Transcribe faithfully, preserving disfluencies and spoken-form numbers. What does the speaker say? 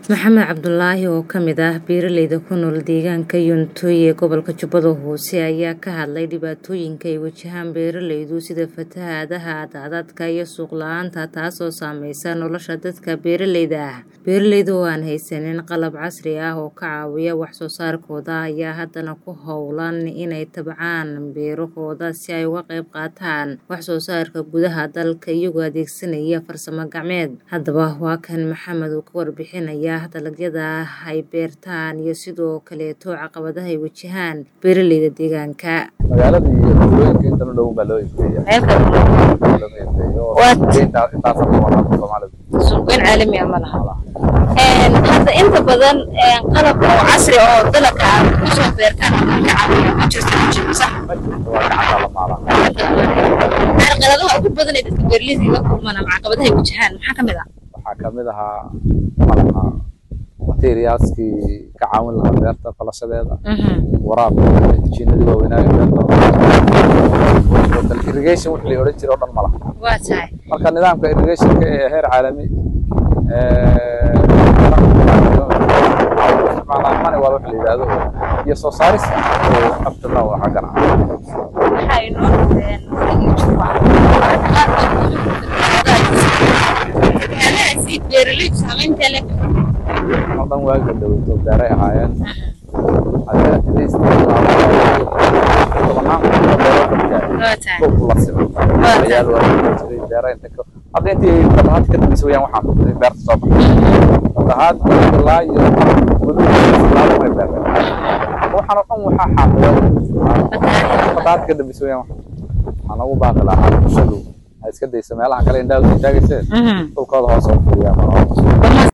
Maxamed Cabdulaahi oo ka mid ah beeraleyda ku nool deegaanka Yuntuy ee gobolka Jubbada Hoose ayaa ka hadlay dhibaatooyinka ay wajahaan beeraleydu sida fatahaadaha, daadadka iyo suuq la'aanta taasoo saamaysa nolosha dadka beeraleyda ah. Beeraleyda oo aan haysanin qalab casri ah oo ka caawiya wax soo saarkooda ayaa haddana ku howlan inay tabcaan beerahooda si ay uga qayb qaataan wax soo saarka gudaha dalka iyagoo adeegsanaya farsamo gacmeed. Haddaba waa kan Maxamed oo ka warbixinaya dalagyada ay beertaan iyo sidoo kaleeto caqabadaha ay wajahaan beeraleyda deegaanka. magaalada iyo tuulooyinka inta u dhow baa loo iibgeeyaa. Waa intaas intaas oo walaal Soomaalidu suuqan caalami ah ma laha. Een hadda inta badan qalab casri oo dalka ku soo beertaan ama ka caawiya ma jirto sax. waa gacanta la maalaan. Caqabadaha ugu badan ee dadka beeraleyda la kulmaan ama caqabadaha ay wajahaan maxaa ka mid ah? waxaa ka mid ahaa malaha materialskii ka caawin lahaa beerta falashadeeda waraabka jiinadii waaweynaayo beerta irrigation wixii la oran jiray oo dhan malaha. Waa tahay marka nidaamka irrigationka ee heer caalami macnaha mani waa wax la yiraahdo iyo soo saaris oo qabtana waxa ganacsi waxay noo dhigeen beeraleyda saameynta leh madan waaga dawladda beeray ahaayeen hadda isticmaal hadda intii hadda ka dambeysay wayaan waxaan beerta soo baxay hadda ilaa iyo waxaan oo waxa xaaqay hadda ka dambeysay wayaan waxaan ugu baaqi lahaa bulshadu ay iska dayso meelaha kale indhaha u taagayeen dhulkooda hoos u fiiriyaan